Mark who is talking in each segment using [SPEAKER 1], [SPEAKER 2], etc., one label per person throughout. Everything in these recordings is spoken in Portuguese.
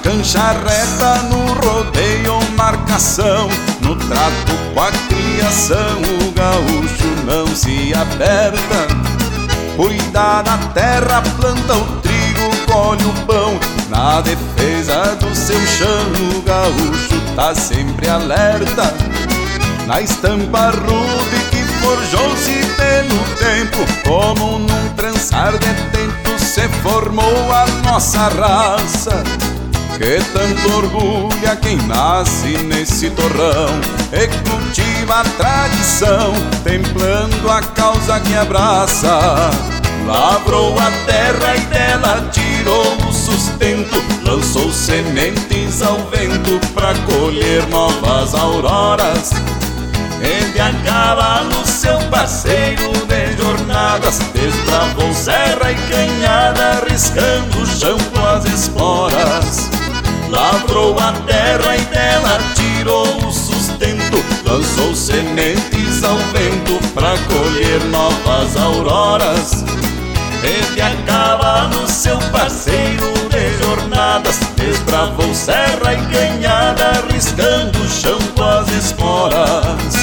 [SPEAKER 1] cancha reta, no rodeio marcação, no trato com a criação o gaúcho não se aperta. Cuida da terra, planta o trigo, colhe o pão, na defesa do seu chão o gaúcho tá sempre alerta. Na estampa rude que forjou-se pelo tempo, como num trançar de tempo se formou a nossa raça, que tanto orgulha quem nasce nesse torrão e cultiva a tradição, templando a causa que abraça. Lavrou a terra e dela tirou o sustento, lançou sementes ao vento pra colher novas auroras. Ele a cavalo, seu parceiro de jornadas, desbravou serra e canhada, riscando o chão com as esporas. Lavrou a terra e dela tirou o sustento, lançou sementes ao vento pra colher novas auroras. Ele a cavalo, seu parceiro de jornadas, desbravou serra e canhada, riscando o chão com as esporas.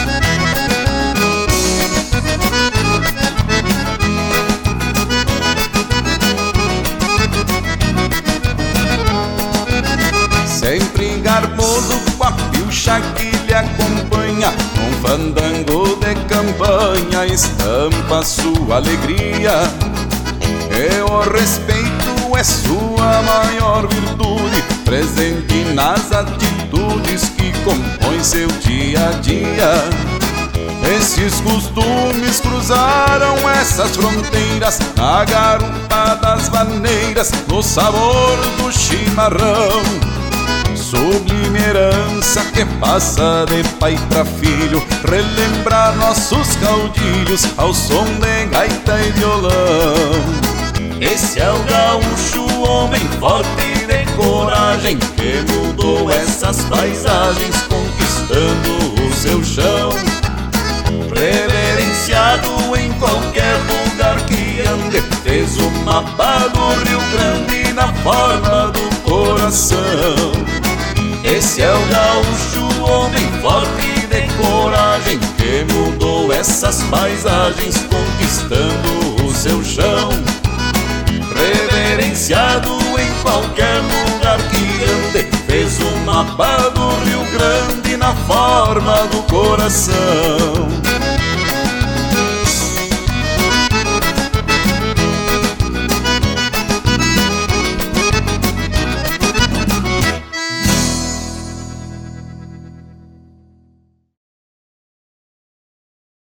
[SPEAKER 1] Sempre garboso com a pilcha que lhe acompanha, num fandango de campanha estampa sua alegria. E o respeito é sua maior virtude, presente nas atitudes que compõem seu dia a dia. Esses costumes cruzaram essas fronteiras, na garupa das maneiras, no sabor do chimarrão. Sublime herança que passa de pai pra filho, relembrar nossos caudilhos ao som de gaita e violão. Esse é o gaúcho, homem forte de coragem, que mudou essas paisagens, conquistando o seu chão. Reverenciado em qualquer lugar que ande, fez o mapa do Rio Grande na forma do coração. Esse é o gaúcho, homem forte de coragem, que mudou essas paisagens, conquistando o seu chão. Reverenciado em qualquer lugar que ande, fez o mapa do Rio Grande na forma do coração.